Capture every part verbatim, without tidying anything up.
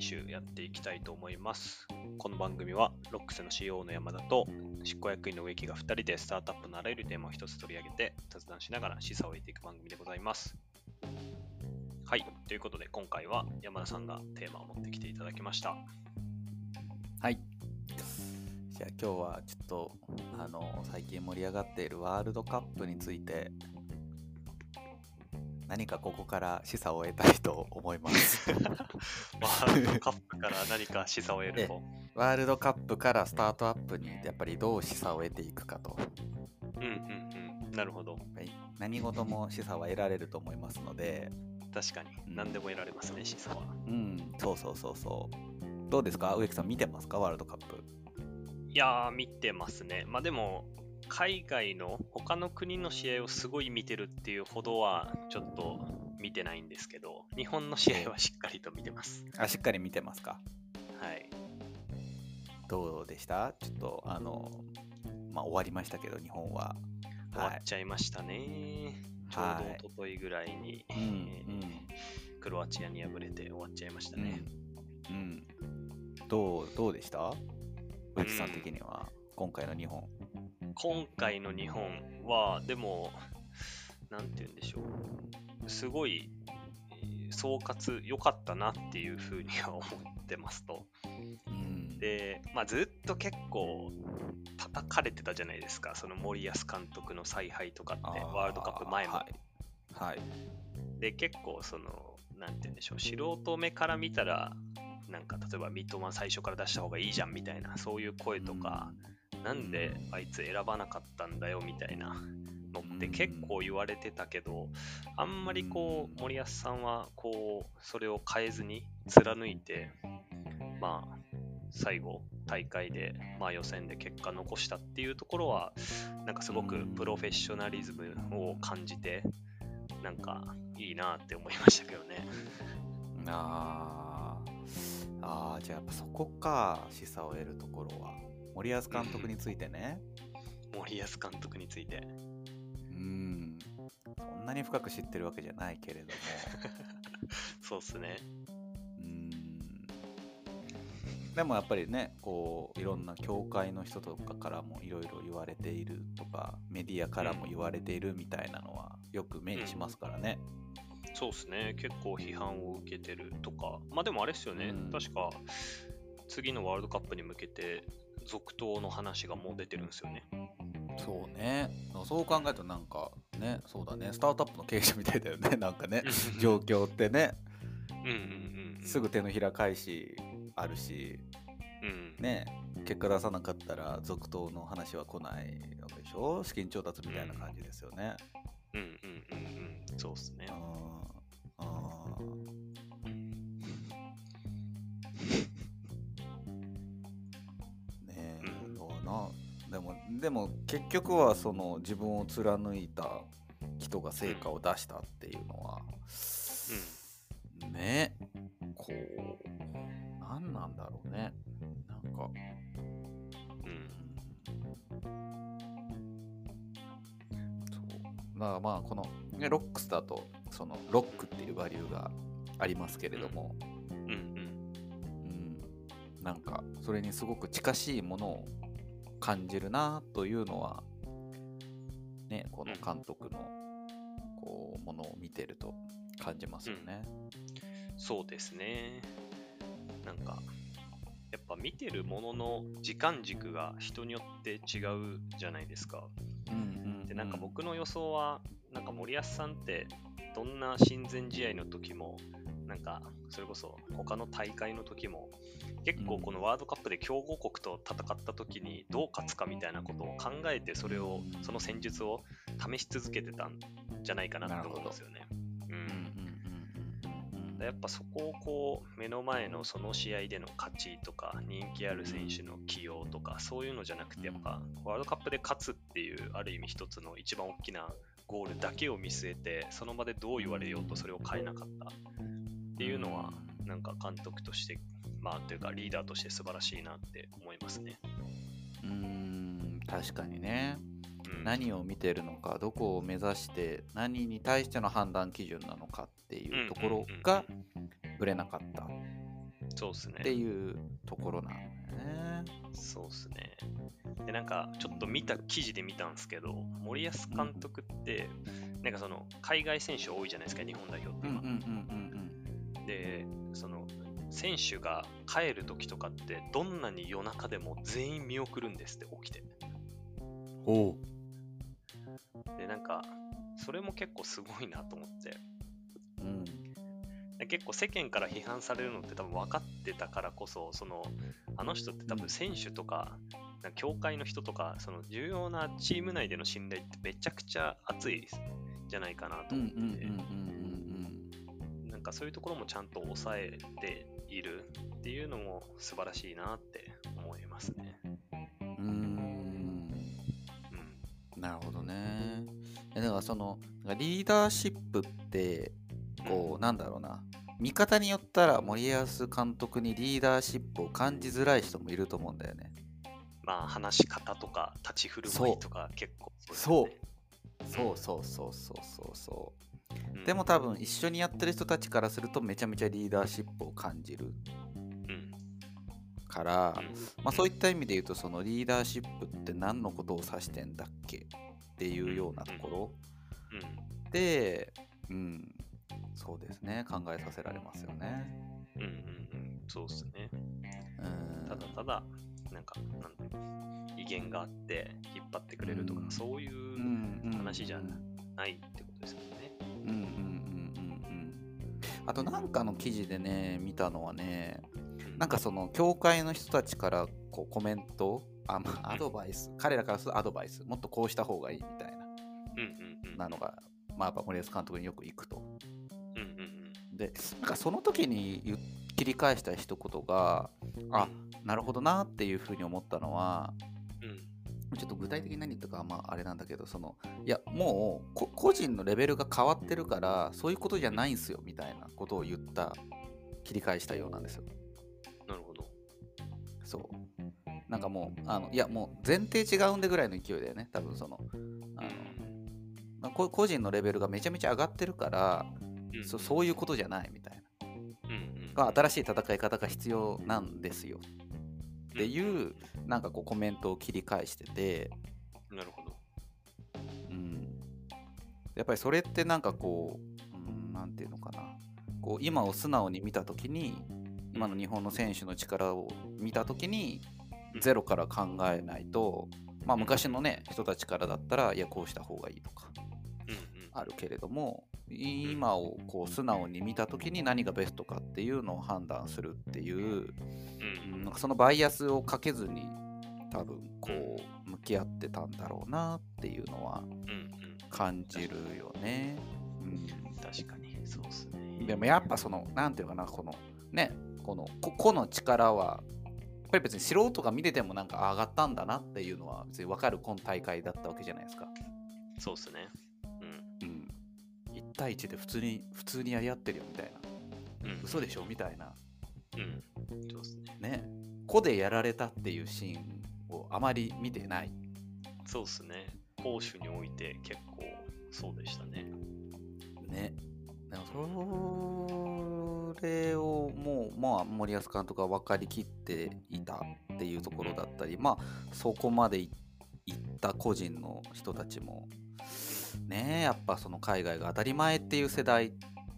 週やっていきたいと思います。この番組はロックスの シーイーオー の山田と執行役員の植木がふたりでスタートアップのあらゆるテーマを一つ取り上げて雑談しながら示唆を得ていく番組でございます。はい、ということで今回は山田さんがテーマを持ってきていただきました。 はい。じゃあ今日はちょっとあの最近盛り上がっているワールドカップについて何かここから示唆を得たいと思いますワールドカップから何か示唆を得るとワールドカップからスタートアップにやっぱりどう示唆を得ていくかと。 うんうんうん、なるほど。 何事も示唆は得られると思いますので。 確かに、うん、何でも得られますね、示唆は。 うん、そうそうそうそう。どうですか、植木さん見てますか、ワールドカップ。 いやー、見てますね。まあでも海外の他の国の試合をすごい見てるっていうほどはちょっと見てないんですけど、日本の試合はしっかりと見てます。 あ、しっかり見てますか。 はい。 どうでした？ちょっとあのまあ終わりましたけど日本は終わっちゃいましたね。はい、ちょうど一昨日ぐらいに、 はい、うんうん、 クロアチアに敗れて終わっちゃいましたね。 うん、うん、どうどうでした？植木さん的には、うん、今回の日本。 今回の日本はでもなんて言うんでしょう、すごい、えー、総括良かったなっていうふうには思ってますと、うん、で、まあ、ずっと結構叩かれてたじゃないですか、その森保監督の采配とかってワールドカップ前も、 はいはい、 で結構そのなんて言うんでしょう、素人目から見たらなんか例えば三笘最初から出した方がいいじゃんみたいな、そういう声とか、うん、なんであいつ選ばなかったんだよみたいなのって結構言われてたけど、あんまりこう森保さんはこうそれを変えずに貫いて、まあ最後大会でまあ予選で結果残したっていうところはなんかすごくプロフェッショナリズムを感じて、なんかいいなって思いましたけどね。 ああ、じゃあやっぱそこか、示唆を得るところは森保監督についてね。 森保監督について、 うん、そんなに深く知ってるわけじゃないけれどもそうっすね。 うん、でもやっぱりね、こういろんな協会の人とかからもいろいろ言われているとか、メディアからも言われているみたいなのはよく目にしますからね。 うん、そうっすね。結構批判を受けてるとか、まあでもあれっすよね、うん、確か次のワールドカップに向けて続投の話がもう出てるんですよね。 そうね、そう考えるとなんかね、そうだね、スタートアップの経営者みたいだよね、なんかね状況ってね、うんうんうん、すぐ手のひら返しあるし、うん、ね、結果出さなかったら続投の話は来ないわけでしょ、資金調達みたいな感じですよね。 うんうんうんうん、そうっすね。ああ、 ねえ、どうな。でもでも結局はその自分を貫いた人が成果を出したっていうのは、うん、ね、こう何なんだろうね、なんか、うん、そうだからまあこの、ね、ロックスだとそのロックっていうバリューがありますけれども、うんうんうん、なんかそれにすごく近しいものを感じるなというのはね、この監督のこうものを見てると感じますよね。 うん、そうですね。なんかやっぱ見てるものの時間軸が人によって違うじゃないですか。うんうんうん、でなんか僕の予想はなんか森保さんってどんな親善試合の時もなんかそれこそ他の大会の時も結構このワールドカップで強豪国と戦った時にどう勝つかみたいなことを考えて、それをその戦術を試し続けてたんじゃないかなって思うんですよね。うん、やっぱそこをこう目の前のその試合での勝ちとか人気ある選手の起用とかそういうのじゃなくて、やっぱワールドカップで勝つっていうある意味一つの一番大きなゴールだけを見据えて、その場でどう言われようとそれを変えなかったっていうのはなんか監督としてまあというかリーダーとして素晴らしいなって思いますね。 うーん、確かにね、うん、何を見てるのか、どこを目指して何に対しての判断基準なのかっていうところがぶれなかった。 そうっすね。 っていうところなんだよね。 そうっすね。で、なんか、ちょっと見た、記事で見たんですけど、森保監督って、うん、なんかその、海外選手多いじゃないですか、日本代表って今。で、その、選手が帰るときとかって、どんなに夜中でも全員見送るんですって、起きて。 おう。 で、なんか、それも結構すごいなと思って。 うん。 結構世間から批判されるのって多分分かってたからこそ、そのあの人って多分選手とか、なんか協会の人とか、その重要なチーム内での信頼ってめちゃくちゃ熱いじゃないかなと思ってて、なんかそういうところもちゃんと抑えているっていうのも素晴らしいなって思いますね。 うーん、うん、なるほどね。だからそのリーダーシップってこう、うん、なんだろうな、見方によったら森保監督にリーダーシップを感じづらい人もいると思うんだよね。 まあ話し方とか立ち振る舞いとか結構そうそうそうそうそうそうそう、うん、でも多分一緒にやってる人たちからするとめちゃめちゃリーダーシップを感じる、うん、から、うん、まあ、そういった意味で言うとそのリーダーシップって何のことを指してんだっけっていうようなところ、うんうん、で、うん、そうですね、考えさせられますよね。 うんうんうん、そうですね。うん、ただただ、なんか、なんだろう、威厳があって引っ張ってくれるとか、うん、そういう話じゃないってことですよね。 うんうんうんうんうん。あとなんかの記事でね、見たのはね、なんかその教会の人たちからこうコメント、あ、まあ、アドバイス、うん、彼らからするとアドバイス、もっとこうした方がいいみたいな、うんうんうん、なのが、まあ、やっぱ森保監督によく行くと。で、なんかその時に切り返した一言が、あ、なるほどなっていうふうに思ったのは、うん、ちょっと具体的に何言ったかはまああれなんだけど、そのいやもう個人のレベルが変わってるからそういうことじゃないんすよみたいなことを言った切り返したようなんですよ。 なるほど。 そうなんかもうあのいやもう前提違うんでぐらいの勢いだよね多分。そのあの個人のレベルがめちゃめちゃ上がってるから、うん、そ, そういうことじゃないみたいな、うんうん、新しい戦い方が必要なんですよっていう、うん、なんかこうコメントを切り返してて、 なるほど、 うん、やっぱりそれってなんかこう、うん、なんていうのかな、こう今を素直に見たときに、今の日本の選手の力を見たときにゼロから考えないと、まあ昔のね人たちからだったらいやこうした方がいいとかあるけれども、今をこう素直に見たときに何がベストかっていうのを判断するっていう、うん、なんかそのバイアスをかけずに多分こう向き合ってたんだろうなっていうのは感じるよね。 うん、確かにそうですね。 でもやっぱそのなんていうかな、このねこの個の力はやっぱり別に素人が見ててもなんか上がったんだなっていうのは別に分かる今大会だったわけじゃないですか。 そうですね。 うん。うん。いち対いちで普通に普通にやり合ってるよみたいな。うん。嘘でしょみたいな。 うん。そうですね。 ね。個でやられたっていうシーンをあまり見てない。 そうですね。攻守において結構そうでしたね。 ね。でもそれをもう、まあ、森保監督が分かりきっていたっていうところだったり、まあそこまでいった個人の人たちもね、やっぱその海外が当たり前っていう世代、うん、い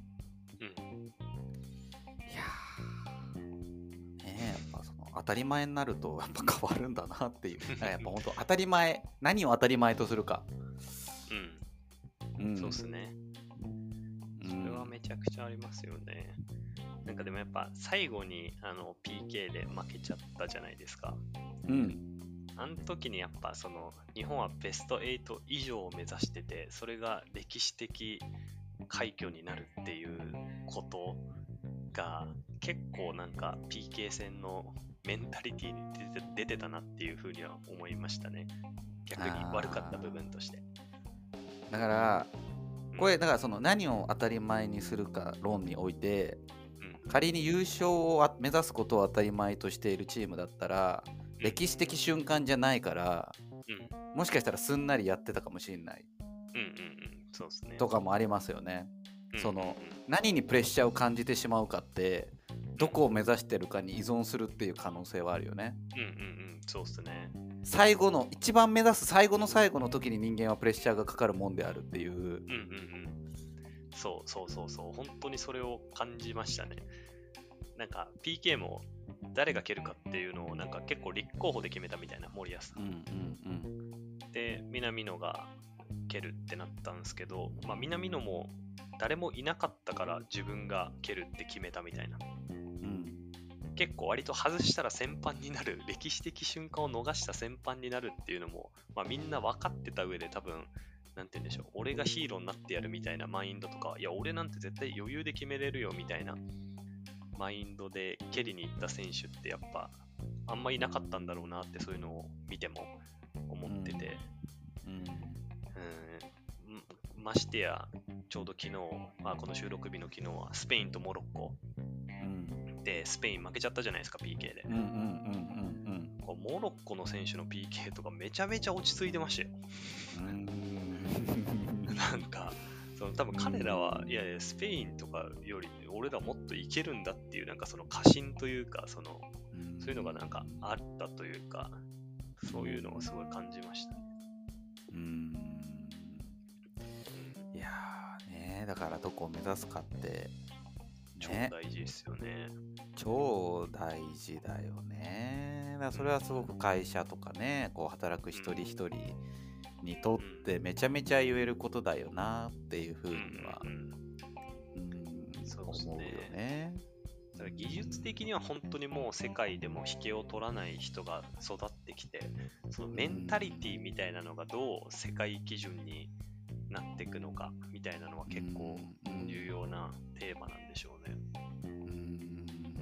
やーね、やっぱその当たり前になるとやっぱ変わるんだなっていうやっぱ本当当たり前、何を当たり前とするか、 うん、うん、そうですね。それはめちゃくちゃありますよね。なんかでもやっぱ最後にあの ピーケー で負けちゃったじゃないですか。 うん。 あの時にやっぱその日本はベストはち以上を目指してて、それが歴史的快挙になるっていうことが結構なんか ピーケー 戦のメンタリティに出て、出てたなっていうふうには思いましたね。逆に悪かった部分として。 だからこれだからその何を当たり前にするか論において、うん、仮に優勝を目指すことを当たり前としているチームだったら、うん、歴史的瞬間じゃないから、うん、もしかしたらすんなりやってたかもしれない、 うんうんうん、そうですね、 とかもありますよね、うんうんうん、その何にプレッシャーを感じてしまうかってどこを目指してるかに依存するっていう可能性はあるよね。 うんうんうん、そうっすね。 最後の一番目指す最後の最後の時に人間はプレッシャーがかかるもんであるっていう。うんうんうん。 そうそうそうそう、本当にそれを感じましたね。なんか ピーケー も誰が蹴るかっていうのをなんか結構立候補で決めたみたいな、森保さん。うんうんうん、で、南野が蹴るってなったんですけど、まあ、南野も誰もいなかったから自分が蹴るって決めたみたいな。うん、結構割と外したら戦犯になる、歴史的瞬間を逃した戦犯になるっていうのも、まあ、みんな分かってた上で多分、なんて言うんでしょう、俺がヒーローになってやるみたいなマインドとか、いや、俺なんて絶対余裕で決めれるよみたいなマインドで蹴りに行った選手ってやっぱあんまいなかったんだろうなって、そういうのを見ても思ってて、うんうんうん、ましてやちょうど昨日、まあ、この収録日の昨日はスペインとモロッコ、うん、でスペイン負けちゃったじゃないですか ピーケー で、うんうんうんうん、こうモロッコの選手の ピーケー とかめちゃめちゃ落ち着いてましたよ。うんなんかその多分彼らは、いやいやスペインとかより俺らもっといけるんだっていうなんかその過信というか、そのそういうのがなんかあったというか、そういうのをすごい感じましたね。 うーん、いやーね、だからどこを目指すかって、 ね、超大事ですよね。 超大事だよね。だからそれはすごく会社とかね、こう働く一人一人にとってめちゃめちゃ言えることだよなっていうふうには、うんうんうん、そう思うよね。 だから技術的には本当にもう世界でも引けを取らない人が育ってきて、そのメンタリティみたいなのがどう世界基準になっていくのかみたいなのは結構重要なテーマなんでしょうね。うん、うん、い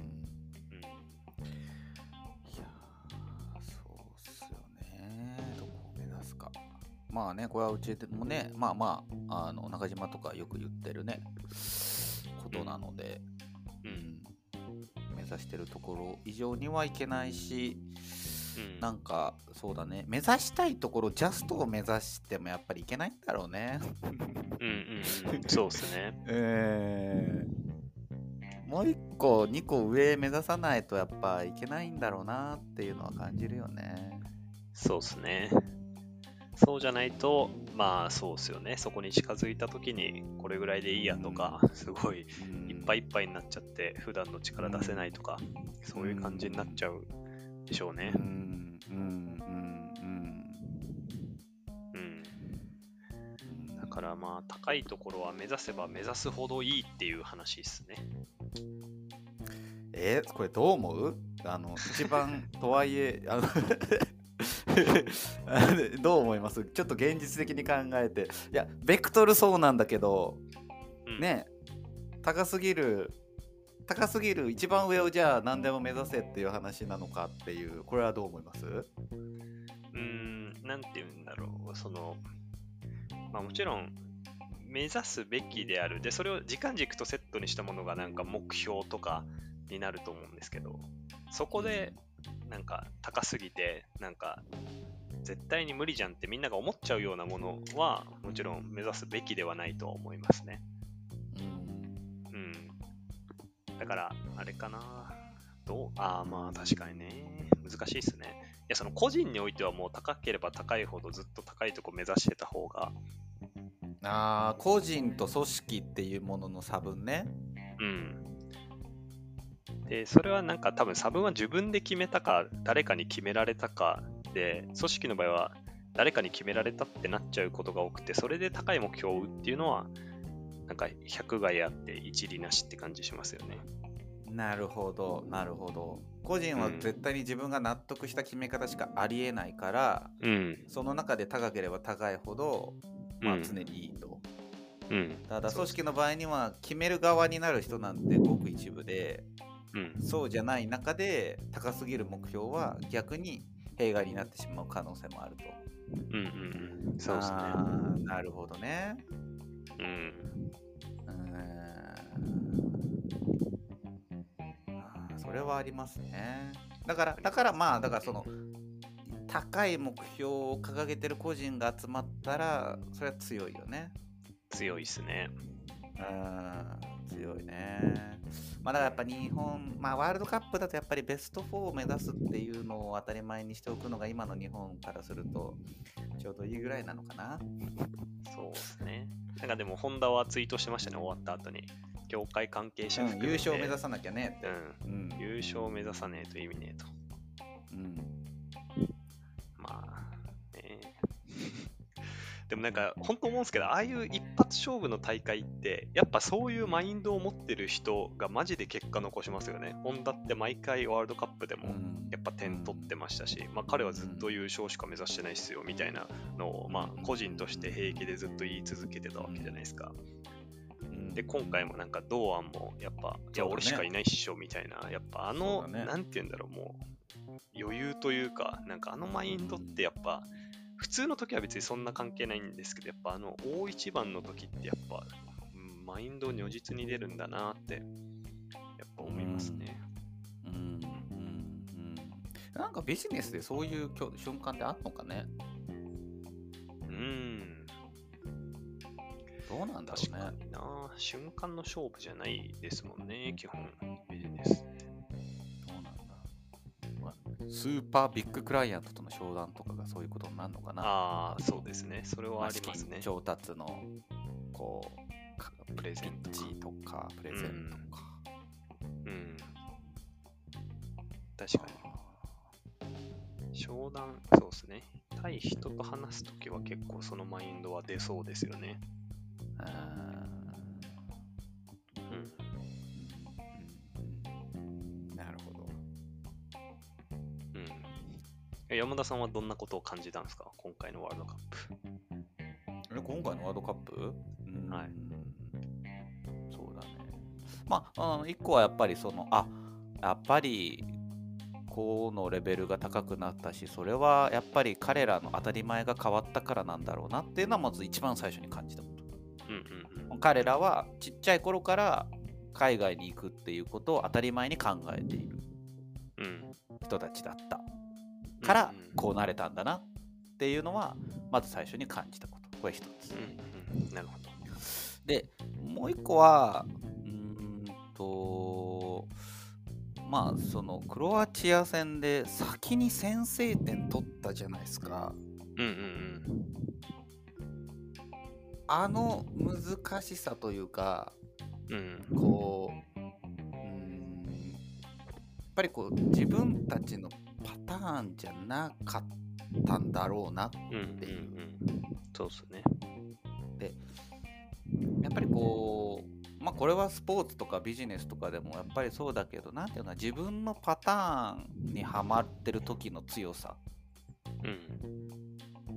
やそうっすよね。どこを目指すか。まあね、これはうちでもね、まあまあ、あの中島とかよく言ってるねことなので、うん、うん、目指してるところ以上にはいけないし、うん、なんかそうだね、目指したいところジャストを目指してもやっぱりいけないんだろうね。 うんうんうん、そうですね。 えー、もう一個二個上目指さないとやっぱいけないんだろうなっていうのは感じるよね。 そうですね。そうじゃないと、まあそうですよね。そこに近づいた時にこれぐらいでいいやとか、うん、すごいいっぱいいっぱいになっちゃって普段の力出せないとか、うん、そういう感じになっちゃうでしょうね。うんうんうんうんうん。だからまあ高いところは目指せば目指すほどいいっていう話ですね。 えー、これどう思う？あの一番とはいえあのどう思います？ちょっと現実的に考えて、いやベクトルそうなんだけど、うん、ね、高すぎる高すぎる一番上をじゃあ何でも目指せっていう話なのかっていう、これはどう思います？ うーん、なんて言うんだろう、そのまあもちろん目指すべきである、でそれを時間軸とセットにしたものがなんか目標とかになると思うんですけど、そこでなんか高すぎてなんか絶対に無理じゃんってみんなが思っちゃうようなものはもちろん目指すべきではないと思いますね。うん、うん、だからあれかな、どうああまあ確かにね、難しいですね。いやその個人においてはもう高ければ高いほどずっと高いとこ目指してた方が、 あー個人と組織っていうものの差分ね。 うん。でそれはなんか多分差分は自分で決めたか誰かに決められたかで、組織の場合は誰かに決められたってなっちゃうことが多くて、それで高い目標を追うっていうのはなんか百害あって一理なしって感じしますよね。 なるほどなるほど。個人は絶対に自分が納得した決め方しかありえないから、うん、その中で高ければ高いほど、まあ、常にいいと、うん、ただ組織の場合には決める側になる人なんてごく一部で、うん、そうじゃない中で高すぎる目標は逆に弊害になってしまう可能性もあると。うんうんうん、そうですね。あ、なるほどね。うん。うーん、あ、それはありますね。だからだからまあだからその高い目標を掲げてる個人が集まったらそれは強いよね。 強いですね。 うん。 強いね。まあだからやっぱ日本、まあワールドカップだとやっぱりベストフォーを目指すっていうのを当たり前にしておくのが今の日本からするとちょうどいいぐらいなのかな。 そうですね。なんかでもホンダはツイートしてましたね、終わった後に。業界関係者含めて、 うん、優勝を目指さなきゃねって、 うんうん、優勝を目指さねえと意味ねえと。うん、まあね。でもなんか本当思うんですけど、ああいう一発勝負の大会ってやっぱそういうマインドを持ってる人がマジで結果残しますよね。ホンダって毎回ワールドカップでもやっぱ点取ってましたし、まあ、彼はずっと優勝しか目指してないっすよみたいなのを、まあ、個人として平気でずっと言い続けてたわけじゃないですか。で今回もなんか堂安もやっぱ、いや俺しかいないっしょみたいな、やっぱあの、ね、なんて言うんだろう、もう余裕というか、なんかあのマインドってやっぱ普通の時は別にそんな関係ないんですけど、やっぱあの大一番の時ってやっぱ、うん、マインド如実に出るんだなってやっぱ思いますね。 うんうんうんうん、なんかビジネスでそういう瞬間ってあるのかね。 うん。 どうなんだろうね。 確かにな。瞬間の勝負じゃないですもんね、基本ビジネスって。 どうなんだ。スーパービッグクライアントとの商談とかがそういうことになるのかな。 ああ、そうですね。それはありますね。 調達のこうプレゼントとかプレゼントとか。 うん。うん、確かに。商談、そうですね。対人と話すときは結構そのマインドは出そうですよね。あうん、なるほど。 うん。山田さんはどんなことを感じたんですか、今回のワールドカップ。今回のワールドカップ、うん、 はい。 そうだね。まあ、あのいっこはやっぱりその、あ、やっぱりこのレベルが高くなったし、それはやっぱり彼らの当たり前が変わったからなんだろうなっていうのはまず一番最初に感じたこと。うんうんうん、彼らはちっちゃい頃から海外に行くっていうことを当たり前に考えている人たちだったからこうなれたんだなっていうのはまず最初に感じたこと。これ一つ、 うんうん、なるほど。 でもう一個はうーんとまあそのクロアチア戦で先に先制点取ったじゃないですか。 うんうんうん。 あの難しさというか、うん、こう、うん、やっぱりこう自分たちのパターンじゃなかったんだろうなっていう。うんうんうん、 そうですね。 で、やっぱりこう、まあこれはスポーツとかビジネスとかでもやっぱりそうだけど、なんていうのか、自分のパターンにはまってる時の強さ。うん、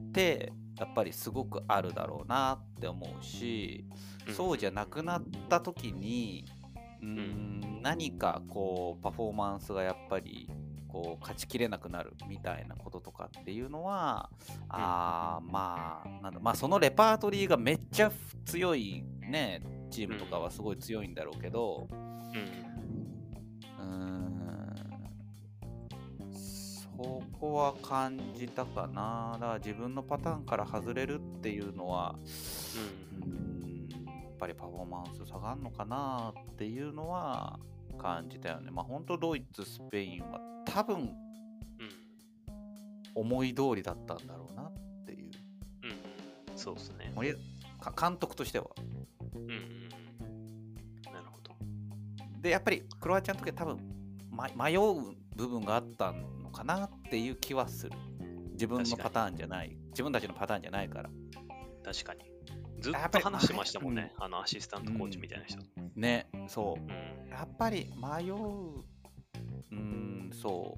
ってやっぱりすごくあるだろうなって思うし、うん、そうじゃなくなった時にうーん何かこうパフォーマンスがやっぱりこう勝ちきれなくなるみたいなこととかっていうのは、うん、あまあなんだまあそのレパートリーがめっちゃ強いねチームとかはすごい強いんだろうけど、うん、うーんここは感じたかな。だから自分のパターンから外れるっていうのは、うん、うんやっぱりパフォーマンス下がるのかなっていうのは感じたよね。まあ本当ドイツ、スペインは多分、うん、思い通りだったんだろうなっていう。 うん、そうですね。 監督としては。 うん、なるほど。 で、やっぱりクロアチアの時は多分、ま、迷う部分があったんかなっていう気はする。自分のパターンじゃない。自分たちのパターンじゃないから。 確かに。ずっと話してましたもんね。あのアシスタントコーチみたいな人。 うん、ね、そう、うん。やっぱり迷う、うん、そう、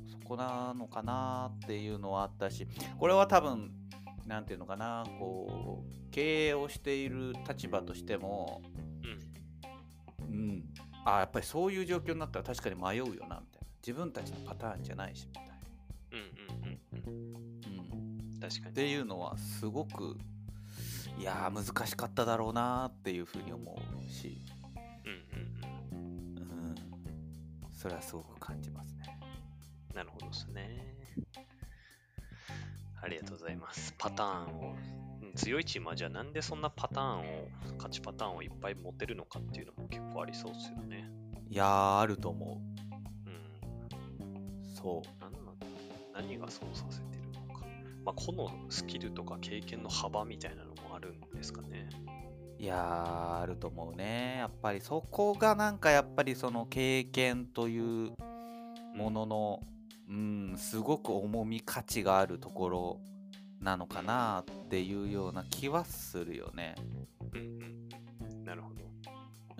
そこなのかなっていうのはあったし、これは多分、なんていうのかな、こう、経営をしている立場としても、うん、うん、あ、やっぱりそういう状況になったら確かに迷うよな、みたいな。自分たちのパターンじゃないしみたいな。うんうんうんうん。うん、確かに。っていうのはすごくいやー難しかっただろうなっていうふうに思うし、うんうんうん。うん。それはすごく感じますね。 なるほどですね。 ありがとうございます。パターンを、強いチームはじゃあなんでそんなパターンを、勝ちパターンをいっぱい持てるのかっていうのも結構ありそうですよね。 いやー、あると思う。 うん。 そう。 何なんだ何がそうさせてるのか。まあ、個のスキルとか経験の幅みたいなのもあるんですかね。 いやー、あると思うね。やっぱりそこがなんかやっぱりその経験というものの、うん、うん、すごく重み価値があるところなのかなっていうような気はするよね。 うんうん。なるほど。 うん。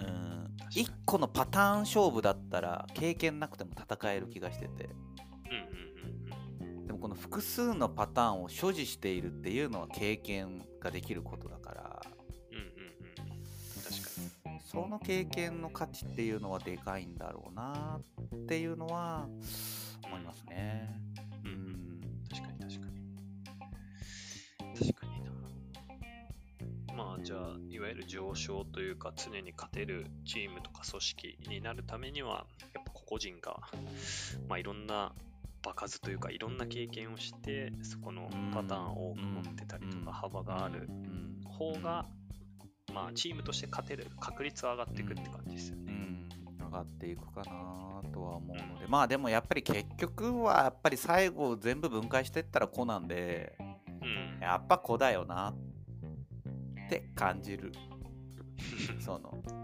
一個のパターン勝負だったら経験なくても戦える気がしてて。 うんうんうんうん。 でもこの複数のパターンを所持しているっていうのは経験ができることだから。 うんうんうん。確かに。 その経験の価値っていうのはでかいんだろうなっていうのは思いますね。 うん、うん、確かに確かに。確かにな。まあじゃあ、いわゆる上昇というか常に勝てるチームとか組織になるためには、やっぱ個々人が、まあ、いろんな場数というかいろんな経験をして、そこのパターンを多く持ってたりとか幅がある方が、まあ、チームとして勝てる確率は上がっていくって感じですよね。 うん、上がっていくかなとは思うので、まあでもやっぱり結局はやっぱり最後全部分解していったら子なんで、うん、やっぱ子だよなって感じる。その、うん、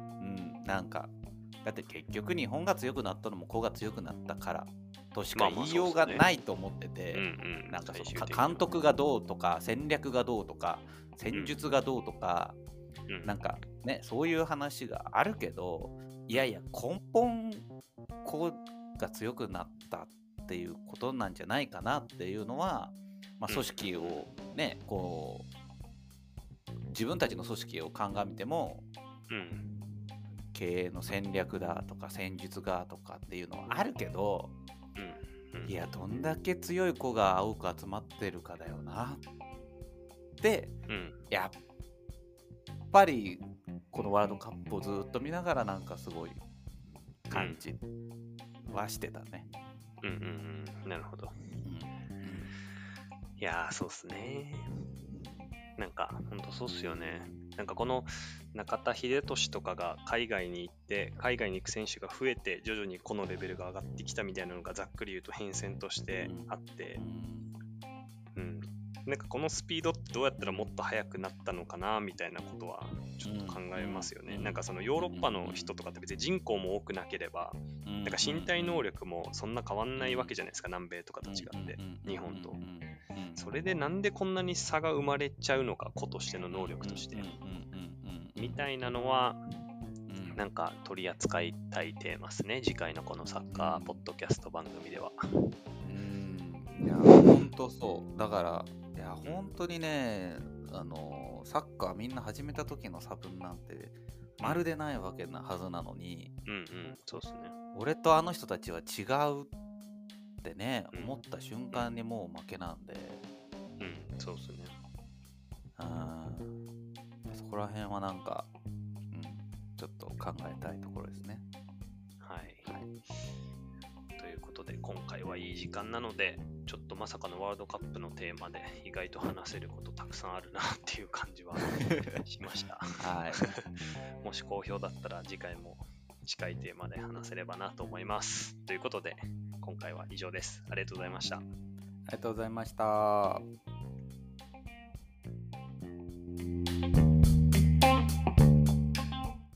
なんかだって結局日本が強くなったのも子が強くなったからとしか言いようがないと思ってて、なんかその監督がどうとか戦略がどうとか戦術がどうとか、うん、なんかねそういう話があるけど、いやいや根本子が強くなったっていうことなんじゃないかなっていうのは、まあ、組織をねこう自分たちの組織を鑑みても、うん、経営の戦略だとか戦術がとかっていうのはあるけど、うんうん、いやどんだけ強い子が多く集まってるかだよなって、うん、やっぱりこのワールドカップをずっと見ながらなんかすごい感じはしてたね。 うんうんうん、なるほど。うん、いやーそうっすね。なんかほんとそうっすよね。なんかこの中田英寿とかが海外に行って海外に行く選手が増えて徐々にこのレベルが上がってきたみたいなのがざっくり言うと変遷としてあって、うん、なんかこのスピードってどうやったらもっと速くなったのかなみたいなことはちょっと考えますよね。なんかそのヨーロッパの人とかって別に人口も多くなければなんか身体能力もそんな変わんないわけじゃないですか、南米とかと違って日本と。それでなんでこんなに差が生まれちゃうのか、子としての能力としてみたいなのはなんか取り扱いたいテーマですね、次回のこのサッカーポッドキャスト番組では。 うん、いや本当そうだから、いや本当にね、あのサッカーみんな始めた時の差分なんてまるでないわけなはずなのに、 うんうん、そうですね。 俺とあの人たちは違うってね、うん、思った瞬間にもう負けなんで、 うん、そうですね。 あそこら辺はなんか、うん、ちょっと考えたいところですね。 はい。はい、ということで今回はいい時間なので、ちょっとまさかのワールドカップのテーマで意外と話せることたくさんあるなっていう感じはしました。 はい、 もし好評だったら次回も近いテーマで話せればなと思います。ということで今回は以上です。ありがとうございました。ありがとうございました。